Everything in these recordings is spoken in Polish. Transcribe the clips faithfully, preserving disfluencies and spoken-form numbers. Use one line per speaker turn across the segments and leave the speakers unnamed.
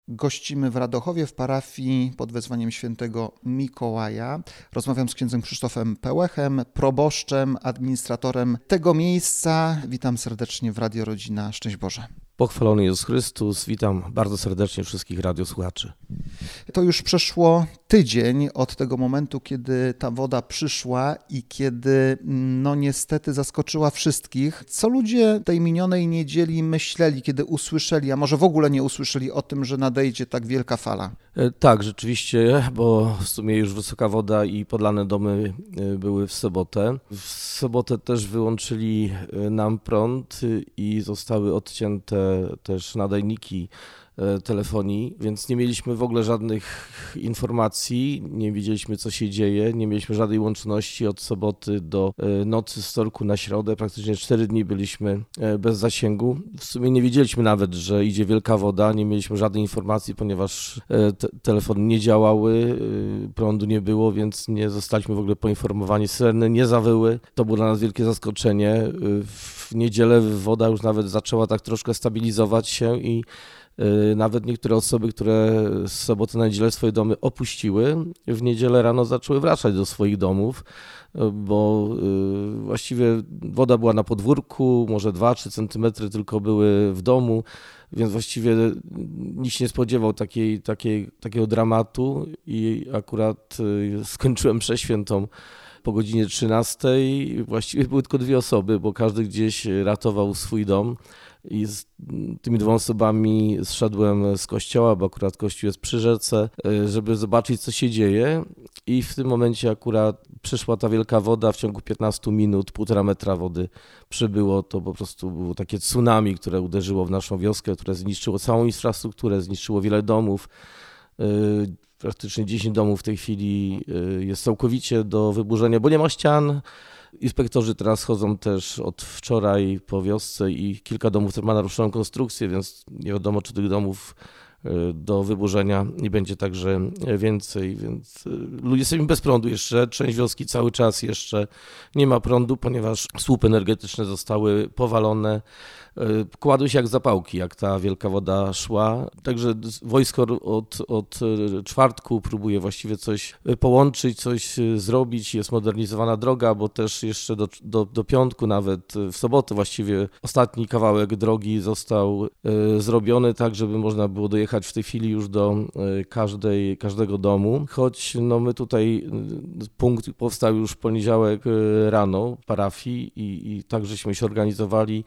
Gościmy w Radochowie w parafii pod wezwaniem świętego Mikołaja. Rozmawiam z księdzem Krzysztofem Pełechem, proboszczem, administratorem tego miejsca. Witam serdecznie w Radio Rodzina. Szczęść Boże.
Pochwalony Jezus Chrystus. Witam bardzo serdecznie wszystkich radiosłuchaczy.
To już przeszło tydzień od tego momentu, kiedy ta woda przyszła i kiedy no niestety zaskoczyła wszystkich. Co ludzie tej minionej niedzieli myśleli, kiedy usłyszeli, a może w ogóle nie usłyszeli o tym, że nadejdzie tak wielka fala?
Tak, rzeczywiście, bo w sumie już wysoka woda i podlane domy były w sobotę. W sobotę też wyłączyli nam prąd i zostały odcięte też nadajniki telefonii, więc nie mieliśmy w ogóle żadnych informacji, nie wiedzieliśmy, co się dzieje, nie mieliśmy żadnej łączności od soboty do nocy z wtorku na środę. Praktycznie cztery dni byliśmy bez zasięgu. W sumie nie wiedzieliśmy nawet, że idzie wielka woda, nie mieliśmy żadnej informacji, ponieważ te telefony nie działały, prądu nie było, więc nie zostaliśmy w ogóle poinformowani. Syreny nie zawyły. To było dla nas wielkie zaskoczenie. W niedzielę woda już nawet zaczęła tak troszkę stabilizować się i nawet niektóre osoby, które z soboty na niedzielę swoje domy opuściły, w niedzielę rano zaczęły wracać do swoich domów, bo właściwie woda była na podwórku, może dwa trzy centymetry tylko były w domu, więc właściwie nikt się nie spodziewał takiej, takiej, takiego dramatu i akurat skończyłem mszę świętą po godzinie trzynastej. Właściwie były tylko dwie osoby, bo każdy gdzieś ratował swój dom. I z tymi dwoma osobami zszedłem z kościoła, bo akurat kościół jest przy rzece, żeby zobaczyć, co się dzieje. I w tym momencie akurat przyszła ta wielka woda, w ciągu piętnastu minut, półtora metra wody przybyło. To po prostu było takie tsunami, które uderzyło w naszą wioskę, które zniszczyło całą infrastrukturę, zniszczyło wiele domów. Praktycznie dziesięć domów w tej chwili jest całkowicie do wyburzenia, bo nie ma ścian. Inspektorzy teraz chodzą też od wczoraj po wiosce i kilka domów też ma naruszoną konstrukcję, więc nie wiadomo, czy tych domów do wyburzenia nie będzie także więcej, więc ludzie jesteśmy bez prądu jeszcze, część wioski cały czas jeszcze nie ma prądu, ponieważ słupy energetyczne zostały powalone, kładły się jak zapałki, jak ta wielka woda szła, także wojsko od, od czwartku próbuje właściwie coś połączyć, coś zrobić, jest modernizowana droga, bo też jeszcze do, do, do piątku, nawet w sobotę właściwie ostatni kawałek drogi został zrobiony tak, żeby można było dojechać w tej chwili już do każdej, każdego domu, choć no my tutaj punkt powstał już w poniedziałek rano w parafii i, i tak żeśmy się organizowali.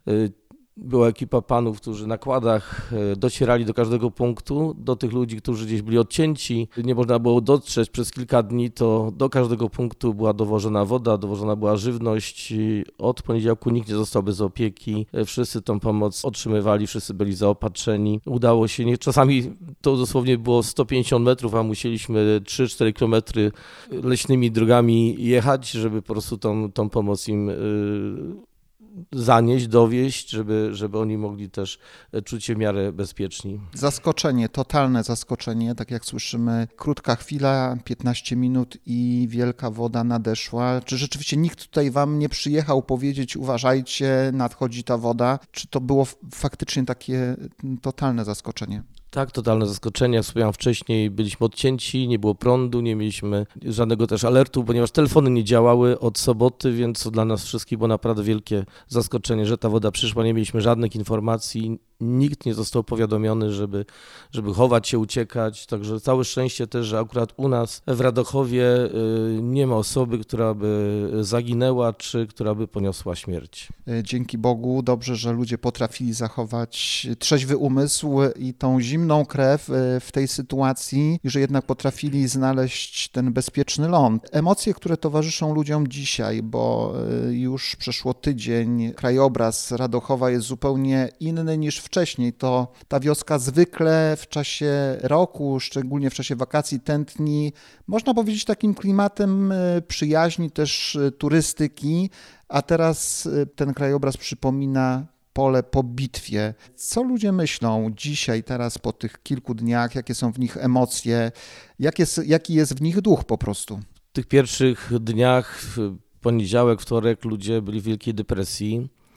Była ekipa panów, którzy na kładach docierali do każdego punktu, do tych ludzi, którzy gdzieś byli odcięci. Nie można było dotrzeć przez kilka dni, to do każdego punktu była dowożona woda, dowożona była żywność. Od poniedziałku nikt nie został bez opieki. Wszyscy tą pomoc otrzymywali, wszyscy byli zaopatrzeni. Udało się, nie, czasami to dosłownie było sto pięćdziesiąt metrów, a musieliśmy trzy cztery kilometry leśnymi drogami jechać, żeby po prostu tą, tą pomoc im yy, zanieść, dowieść, żeby, żeby oni mogli też czuć się w miarę bezpieczni.
Zaskoczenie, totalne zaskoczenie, tak jak słyszymy, krótka chwila, piętnaście minut i wielka woda nadeszła. Czy rzeczywiście nikt tutaj wam nie przyjechał powiedzieć, uważajcie, nadchodzi ta woda? Czy to było faktycznie takie totalne zaskoczenie?
Tak, totalne zaskoczenie. Jak wspomniałem wcześniej, byliśmy odcięci, nie było prądu, nie mieliśmy żadnego też alertu, ponieważ telefony nie działały od soboty, więc to dla nas wszystkich było naprawdę wielkie zaskoczenie, że ta woda przyszła. Nie mieliśmy żadnych informacji, nikt nie został powiadomiony, żeby, żeby chować się, uciekać. Także całe szczęście też, że akurat u nas w Radochowie nie ma osoby, która by zaginęła, czy która by poniosła śmierć.
Dzięki Bogu, dobrze, że ludzie potrafili zachować trzeźwy umysł i tą zimną krew w tej sytuacji i że jednak potrafili znaleźć ten bezpieczny ląd. Emocje, które towarzyszą ludziom dzisiaj, bo już przeszło tydzień, krajobraz Radochowa jest zupełnie inny niż wcześniej. To ta wioska zwykle w czasie roku, szczególnie w czasie wakacji, tętni, można powiedzieć, takim klimatem przyjaźni, też turystyki, a teraz ten krajobraz przypomina pole po bitwie. Co ludzie myślą dzisiaj, teraz po tych kilku dniach, jakie są w nich emocje, jak jest, jaki jest w nich duch po prostu?
W tych pierwszych dniach, poniedziałek, wtorek, ludzie byli w wielkiej depresji.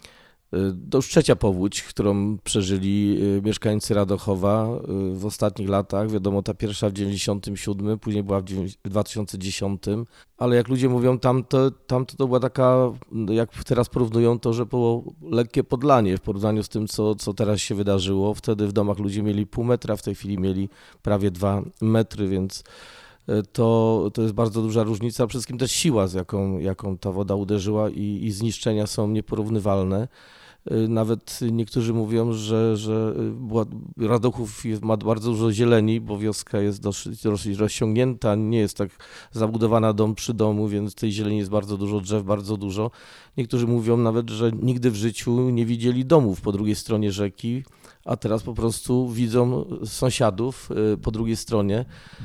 To już trzecia powódź, którą przeżyli mieszkańcy Radochowa w ostatnich latach. Wiadomo, ta pierwsza w dziewięćdziesiątym siódmym, później była w dwa tysiące dziesiątym, ale jak ludzie mówią, tamto, tamto to była taka, jak teraz porównują to, że było lekkie podlanie w porównaniu z tym, co, co teraz się wydarzyło. Wtedy w domach ludzie mieli pół metra, w tej chwili mieli prawie dwa metry, więc to, to jest bardzo duża różnica. Przede wszystkim też siła, z jaką, jaką ta woda uderzyła i, i zniszczenia są nieporównywalne. Nawet niektórzy mówią, że, że Radochów ma bardzo dużo zieleni, bo wioska jest dosyć, dosyć rozciągnięta, nie jest tak zabudowana dom przy domu, więc tej zieleni jest bardzo dużo, drzew bardzo dużo. Niektórzy mówią nawet, że nigdy w życiu nie widzieli domów po drugiej stronie rzeki, a teraz po prostu widzą sąsiadów po drugiej stronie,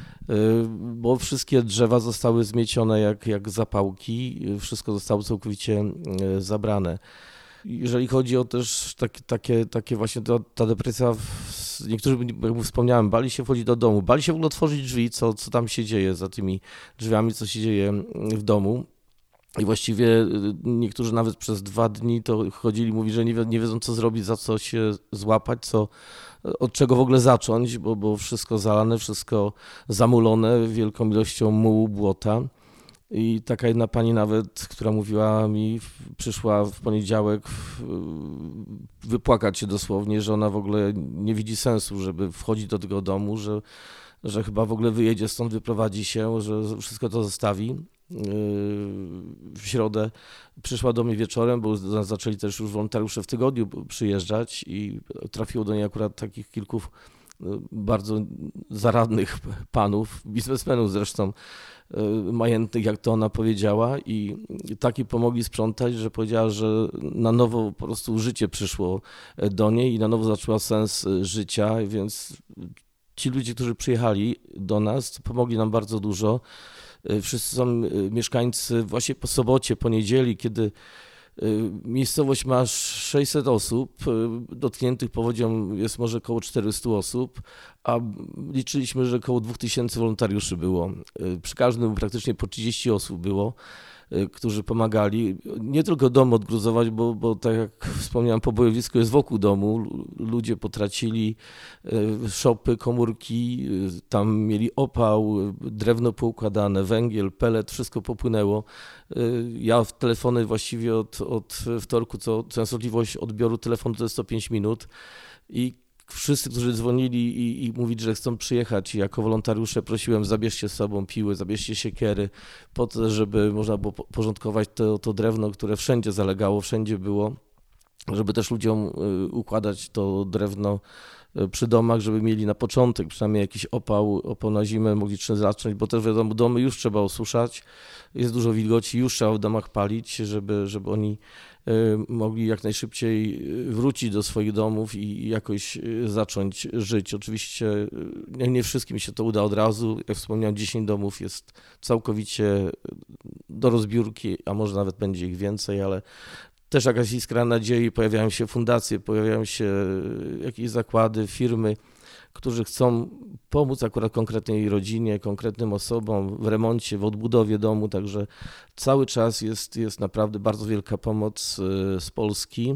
bo wszystkie drzewa zostały zmiecione jak, jak zapałki, wszystko zostało całkowicie zabrane. Jeżeli chodzi o też takie, takie, takie właśnie ta, ta depresja, niektórzy, jak wspomniałem, bali się wchodzić do domu, bali się w ogóle otworzyć drzwi, co, co tam się dzieje za tymi drzwiami, co się dzieje w domu. I właściwie niektórzy nawet przez dwa dni to chodzili, mówi, że nie, wie, nie wiedzą, co zrobić, za co się złapać, co, od czego w ogóle zacząć, bo, bo wszystko zalane, wszystko zamulone wielką ilością mułu, błota. I taka jedna pani nawet, która mówiła mi, przyszła w poniedziałek wypłakać się dosłownie, że ona w ogóle nie widzi sensu, żeby wchodzić do tego domu, że, że chyba w ogóle wyjedzie stąd, wyprowadzi się, że wszystko to zostawi. W środę przyszła do mnie wieczorem, bo zaczęli też już wolontariusze w tygodniu przyjeżdżać i trafiło do niej akurat takich kilku bardzo zaradnych panów, biznesmenów zresztą, majętnych, jak to ona powiedziała, i taki pomogli sprzątać, że powiedziała, że na nowo po prostu życie przyszło do niej i na nowo zaczęła sens życia, więc ci ludzie, którzy przyjechali do nas, pomogli nam bardzo dużo. Wszyscy są mieszkańcy właśnie po sobocie, po niedzieli, kiedy miejscowość ma sześćset osób, dotkniętych powodzią jest może około czterysta osób, a liczyliśmy, że około dwa tysiące wolontariuszy było. Przy każdym praktycznie po trzydzieści osób było, którzy pomagali. Nie tylko dom odgruzować, bo, bo tak jak wspomniałem, pobojowisko jest wokół domu. Ludzie potracili szopy, komórki, tam mieli opał, drewno poukładane, węgiel, pelet, wszystko popłynęło. Ja w telefony właściwie od, od wtorku, co częstotliwość odbioru telefonu to jest sto pięć minut i wszyscy, którzy dzwonili i, i mówili, że chcą przyjechać, jako wolontariusze prosiłem, zabierzcie z sobą piły, zabierzcie siekiery, po to, żeby można było porządkować to, to drewno, które wszędzie zalegało, wszędzie było, żeby też ludziom układać to drewno przy domach, żeby mieli na początek przynajmniej jakiś opał, opał na zimę, mogli czym zacząć, bo też wiadomo, domy już trzeba osuszać, jest dużo wilgoci, już trzeba w domach palić, żeby, żeby oni mogli jak najszybciej wrócić do swoich domów i jakoś zacząć żyć. Oczywiście nie wszystkim się to uda od razu. Jak wspomniałem, dziesięć domów jest całkowicie do rozbiórki, a może nawet będzie ich więcej, ale też jakaś iskra nadziei, pojawiają się fundacje, pojawiają się jakieś zakłady, firmy, którzy chcą pomóc akurat konkretnej rodzinie, konkretnym osobom w remoncie, w odbudowie domu, także cały czas jest, jest naprawdę bardzo wielka pomoc z Polski.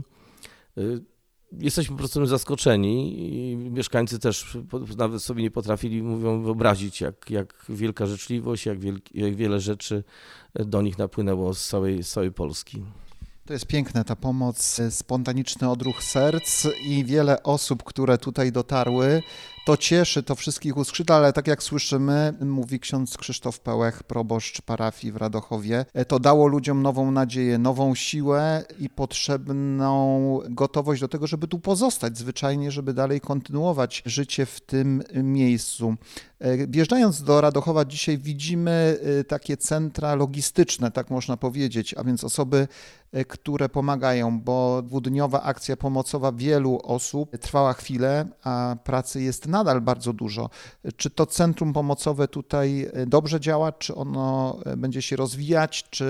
Jesteśmy po prostu zaskoczeni i mieszkańcy też nawet sobie nie potrafili, mówią, wyobrazić, jak, jak wielka życzliwość, jak, wielki, jak wiele rzeczy do nich napłynęło z całej, z całej Polski.
To jest piękne, ta pomoc, spontaniczny odruch serc i wiele osób, które tutaj dotarły. To cieszy, to wszystkich uskrzydla, ale tak jak słyszymy, mówi ksiądz Krzysztof Pełech, proboszcz parafii w Radochowie, to dało ludziom nową nadzieję, nową siłę i potrzebną gotowość do tego, żeby tu pozostać zwyczajnie, żeby dalej kontynuować życie w tym miejscu. Wjeżdżając do Radochowa dzisiaj widzimy takie centra logistyczne, tak można powiedzieć, a więc osoby, które pomagają, bo dwudniowa akcja pomocowa wielu osób trwała chwilę, a pracy jest nadal bardzo dużo. Czy to centrum pomocowe tutaj dobrze działa, czy ono będzie się rozwijać, czy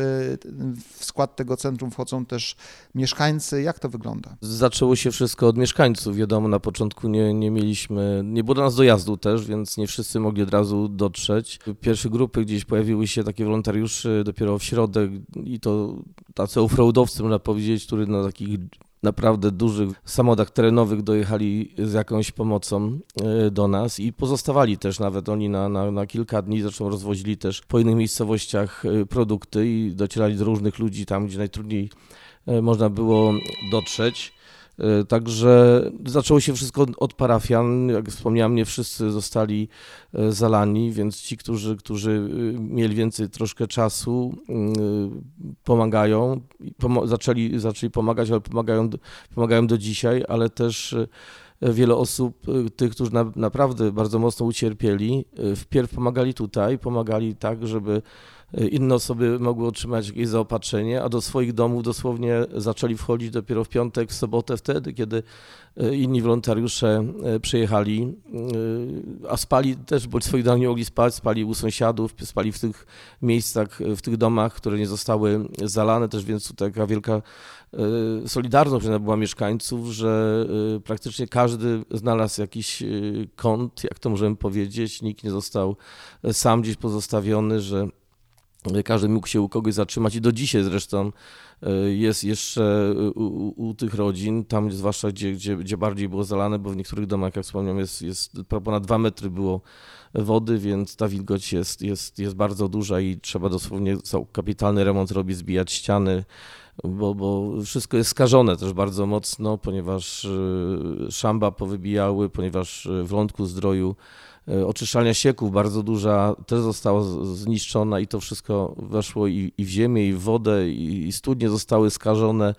w skład tego centrum wchodzą też mieszkańcy? Jak to wygląda?
Zaczęło się wszystko od mieszkańców. Wiadomo, na początku nie, nie mieliśmy, nie było do nas dojazdu też, więc nie wszyscy mogli od razu dotrzeć. Pierwsze grupy gdzieś pojawiły się takie wolontariuszy dopiero w środę i to tacy offroadowcy, można powiedzieć, którzy na takich naprawdę dużych samochodach terenowych dojechali z jakąś pomocą do nas i pozostawali też nawet oni na, na, na kilka dni, zresztą rozwozili też po innych miejscowościach produkty i docierali do różnych ludzi tam, gdzie najtrudniej można było dotrzeć. Także zaczęło się wszystko od parafian, jak wspomniałem, nie wszyscy zostali zalani, więc ci, którzy, którzy mieli więcej troszkę czasu, pomagają, Pom- zaczęli, zaczęli pomagać, ale pomagają, pomagają do dzisiaj, ale też wiele osób, tych, którzy na, naprawdę bardzo mocno ucierpieli, wpierw pomagali tutaj, pomagali tak, żeby inne osoby mogły otrzymać jakieś zaopatrzenie, a do swoich domów dosłownie zaczęli wchodzić dopiero w piątek, w sobotę, wtedy, kiedy inni wolontariusze przyjechali, a spali też, bo swoich domów nie mogli spać, spali u sąsiadów, spali w tych miejscach, w tych domach, które nie zostały zalane, też więc tu taka wielka solidarność była mieszkańców, że praktycznie każdy znalazł jakiś kąt, jak to możemy powiedzieć, nikt nie został sam gdzieś pozostawiony, że każdy mógł się u kogoś zatrzymać i do dzisiaj zresztą jest jeszcze u, u, u tych rodzin, tam zwłaszcza gdzie, gdzie, gdzie bardziej było zalane, bo w niektórych domach, jak wspomniałem, jest, jest ponad dwa metry było wody, więc ta wilgoć jest, jest, jest bardzo duża i trzeba dosłownie kapitalny remont robić, zbijać ściany, bo, bo wszystko jest skażone też bardzo mocno, ponieważ szamba powybijały, ponieważ w Lądku Zdroju oczyszczalnia ścieków bardzo duża też została zniszczona i to wszystko weszło i, i w ziemię, i w wodę, i, i studnie zostały skażone.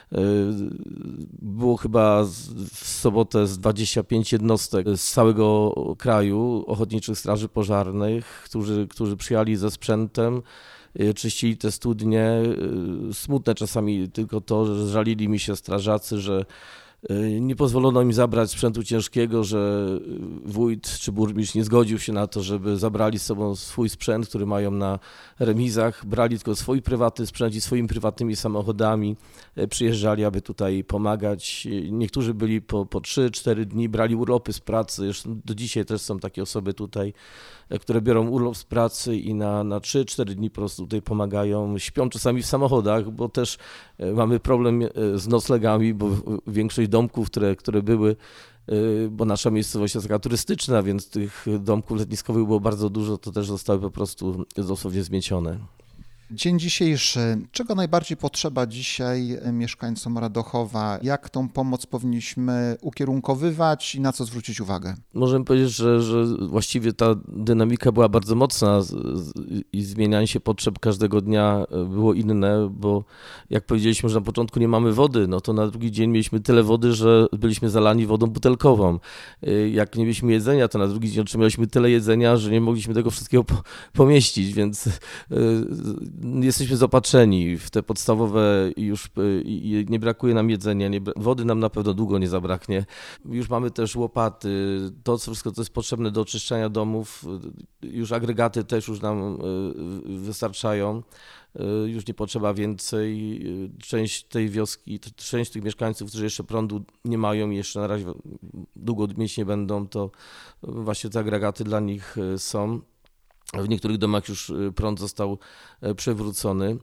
Było chyba w sobotę z dwadzieścia pięć jednostek z całego kraju ochotniczych straży pożarnych, którzy, którzy przyjechali ze sprzętem, czyścili te studnie. Smutne czasami tylko to, że żalili mi się strażacy, że nie pozwolono im zabrać sprzętu ciężkiego, że wójt czy burmistrz nie zgodził się na to, żeby zabrali z sobą swój sprzęt, który mają na remizach, brali tylko swój prywatny sprzęt i swoimi prywatnymi samochodami przyjeżdżali, aby tutaj pomagać. Niektórzy byli po, po trzy cztery dni, brali urlopy z pracy, już do dzisiaj też są takie osoby tutaj, które biorą urlop z pracy i na, na trzy cztery dni po prostu tutaj pomagają. Śpią czasami w samochodach, bo też mamy problem z noclegami, bo większość domków, które, które były, bo nasza miejscowość jest taka turystyczna, więc tych domków letniskowych było bardzo dużo, to też zostały po prostu dosłownie zmiecione.
Dzień dzisiejszy. Czego najbardziej potrzeba dzisiaj mieszkańcom Radochowa? Jak tą pomoc powinniśmy ukierunkowywać i na co zwrócić uwagę?
Możemy powiedzieć, że, że właściwie ta dynamika była bardzo mocna i zmienianie się potrzeb każdego dnia było inne, bo jak powiedzieliśmy, że na początku nie mamy wody, no to na drugi dzień mieliśmy tyle wody, że byliśmy zalani wodą butelkową. Jak nie mieliśmy jedzenia, to na drugi dzień otrzymaliśmy tyle jedzenia, że nie mogliśmy tego wszystkiego pomieścić, więc jesteśmy zaopatrzeni w te podstawowe już i nie brakuje nam jedzenia, nie, wody nam na pewno długo nie zabraknie. Już mamy też łopaty, to wszystko, co jest potrzebne do oczyszczania domów, już agregaty też już nam wystarczają. Już nie potrzeba więcej. Część tej wioski, część tych mieszkańców, którzy jeszcze prądu nie mają i jeszcze na razie długo mieć nie będą, to właśnie te agregaty dla nich są. W niektórych domach już prąd został przywrócony.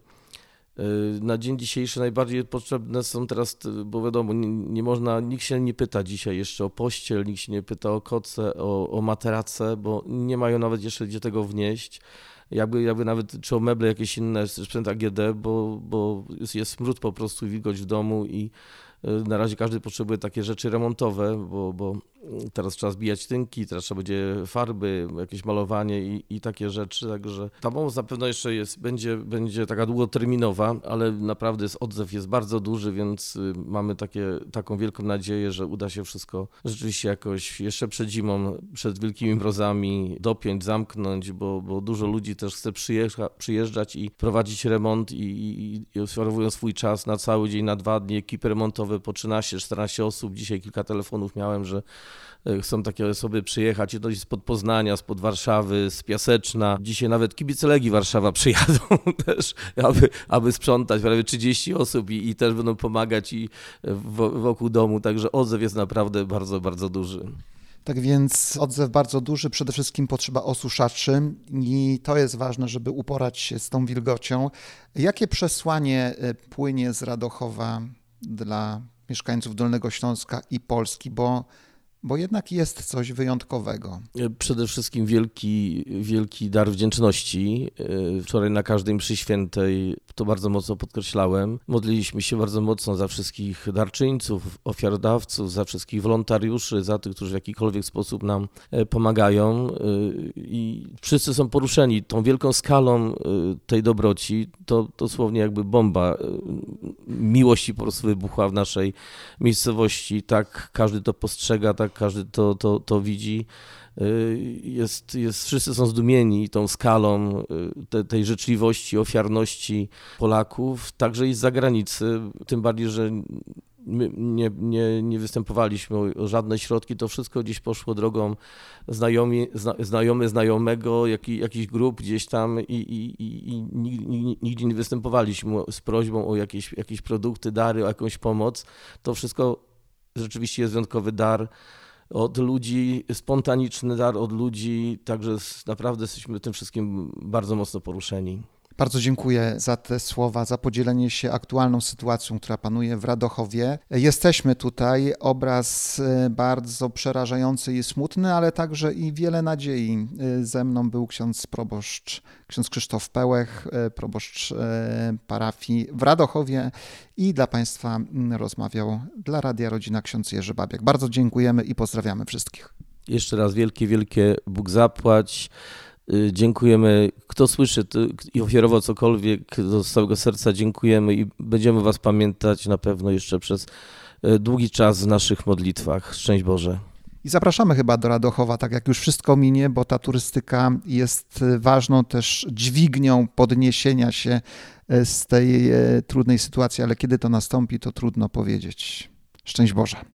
Na dzień dzisiejszy najbardziej potrzebne są teraz, bo wiadomo, nie, nie można, nikt się nie pyta dzisiaj jeszcze o pościel, nikt się nie pyta o koce, o, o materace, bo nie mają nawet jeszcze gdzie tego wnieść. Jakby, jakby nawet, czy o meble jakieś inne, sprzęt A G D, bo, bo jest, jest smród po prostu i wilgoć w domu i na razie każdy potrzebuje takie rzeczy remontowe, bo, bo teraz trzeba zbijać tynki, teraz trzeba będzie farby, jakieś malowanie i, i takie rzeczy, także ta pomoc na pewno jeszcze jest, będzie, będzie taka długoterminowa, ale naprawdę jest, odzew jest bardzo duży, więc mamy takie, taką wielką nadzieję, że uda się wszystko rzeczywiście jakoś jeszcze przed zimą, przed wielkimi mrozami dopiąć, zamknąć, bo, bo dużo ludzi też chce przyjeżdża, przyjeżdżać i prowadzić remont i, i, i ofiarowują swój czas na cały dzień, na dwa dni, ekipy remontowe po trzynaście czternaście osób. Dzisiaj kilka telefonów miałem, że chcą takie osoby przyjechać, i to jest spod Poznania, spod Warszawy, z Piaseczna. Dzisiaj nawet kibice Legii Warszawa przyjadą też, aby, aby sprzątać, prawie trzydzieści osób i, i też będą pomagać i wokół domu, także odzew jest naprawdę bardzo, bardzo duży.
Tak więc odzew bardzo duży, przede wszystkim potrzeba osuszaczy i to jest ważne, żeby uporać się z tą wilgocią. Jakie przesłanie płynie z Radochowa dla mieszkańców Dolnego Śląska i Polski, bo Bo jednak jest coś wyjątkowego.
Przede wszystkim wielki, wielki dar wdzięczności. Wczoraj na każdej mszy świętej to bardzo mocno podkreślałem. Modliliśmy się bardzo mocno za wszystkich darczyńców, ofiarodawców, za wszystkich wolontariuszy, za tych, którzy w jakikolwiek sposób nam pomagają. I wszyscy są poruszeni tą wielką skalą tej dobroci. To dosłownie jakby bomba miłości po prostu wybuchła w naszej miejscowości. Tak każdy to postrzega, tak każdy to, to, to widzi. Jest, jest, wszyscy są zdumieni tą skalą te, tej życzliwości, ofiarności Polaków, także i z zagranicy, tym bardziej, że my nie, nie, nie występowaliśmy o, o żadne środki, to wszystko gdzieś poszło drogą znajomi, zna, znajomy znajomego, jak, jakichś grup gdzieś tam i, i, i, i nigdzie nie występowaliśmy z prośbą o jakieś, jakieś produkty, dary, o jakąś pomoc. To wszystko rzeczywiście jest wyjątkowy dar od ludzi, spontaniczny dar od ludzi, także naprawdę jesteśmy tym wszystkim bardzo mocno poruszeni.
Bardzo dziękuję za te słowa, za podzielenie się aktualną sytuacją, która panuje w Radochowie. Jesteśmy tutaj, obraz bardzo przerażający i smutny, ale także i wiele nadziei. Ze mną był ksiądz proboszcz, ksiądz Krzysztof Pełech, proboszcz parafii w Radochowie i dla Państwa rozmawiał dla Radia Rodzina ksiądz Jerzy Babiak. Bardzo dziękujemy i pozdrawiamy wszystkich.
Jeszcze raz wielkie, wielkie Bóg zapłać. Dziękujemy, kto słyszy i ofiarował cokolwiek, z całego serca dziękujemy i będziemy Was pamiętać na pewno jeszcze przez długi czas w naszych modlitwach. Szczęść Boże.
I zapraszamy chyba do Radochowa, tak jak już wszystko minie, bo ta turystyka jest ważną też dźwignią podniesienia się z tej trudnej sytuacji, ale kiedy to nastąpi, to trudno powiedzieć. Szczęść Boże.